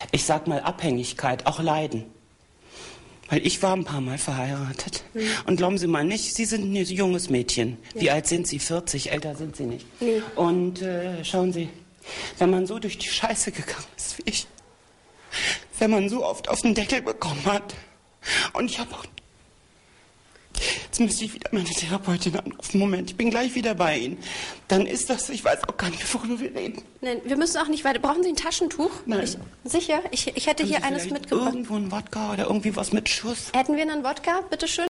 ich sag mal Abhängigkeit, auch Leiden. Weil ich war ein paar Mal verheiratet. Und glauben Sie mal nicht, Sie sind ein junges Mädchen. Ja. Wie alt sind Sie? 40? Älter sind Sie nicht. Nee. Und schauen Sie, wenn man so durch die Scheiße gegangen ist wie ich, wenn man so oft auf den Deckel bekommen hat, und ich habe auch... Jetzt müsste ich wieder meine Therapeutin anrufen. Moment, ich bin gleich wieder bei Ihnen. Dann ist das, ich weiß auch gar nicht, worüber wir reden. Nein, wir müssen auch nicht weiter. Brauchen Sie ein Taschentuch? Nein. Sicher? Ich hätte hier eines mitgebracht. Irgendwo ein Wodka oder irgendwie was mit Schuss. Hätten wir einen Wodka? Bitte schön.